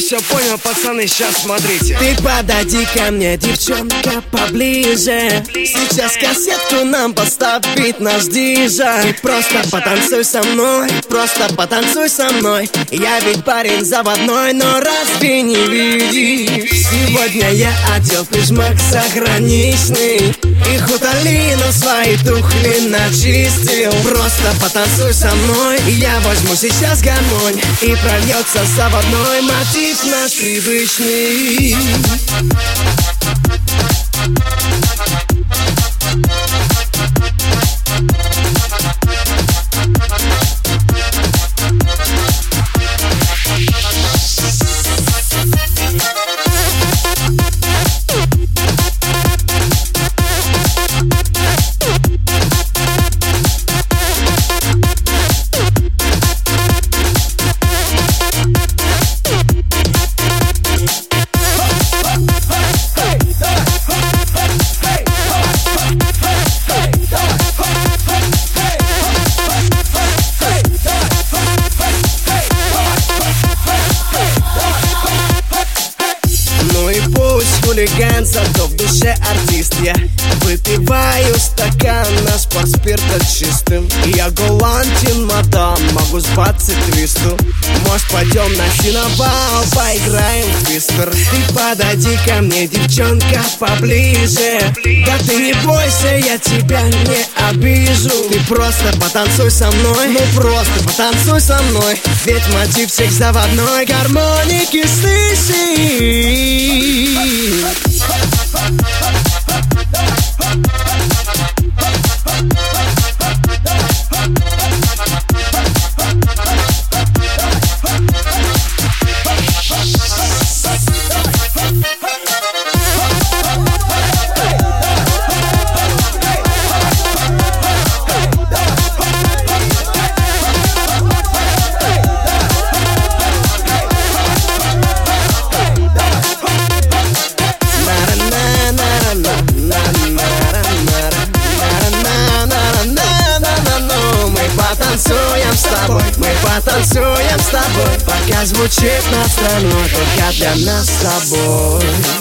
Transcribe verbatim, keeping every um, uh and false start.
все понял, пацаны, сейчас смотрите. Ты подойди ко мне, девчонка, поближе. Сейчас кассетку нам поставит наш диджа. Ты просто потанцуй со мной, просто потанцуй со мной. Я ведь парень заводной, но разве не видишь? Сегодня я одел пиджак заграничный и хуталину свои тухли начистил. Просто потанцуй со мной, и я возьму сейчас гармонь, и прольется заводной мотив наш привычный. Хулиган, зато в душе артист. Я выпиваю стакан, наш спирт чистым. Я галантен, мадам, могу с двадцать твисту. Может, пойдем на синабал, поиграем в твистер. Ты подойди ко мне, девчонка, поближе. Да ты не бойся, я тебя не обижу. Ты просто потанцуй со мной, ну просто потанцуй со мной. Ведь мотивчик заводной, гармоники слышишь. Мы потанцуем с тобой, пока звучит над страной, только для нас с тобой.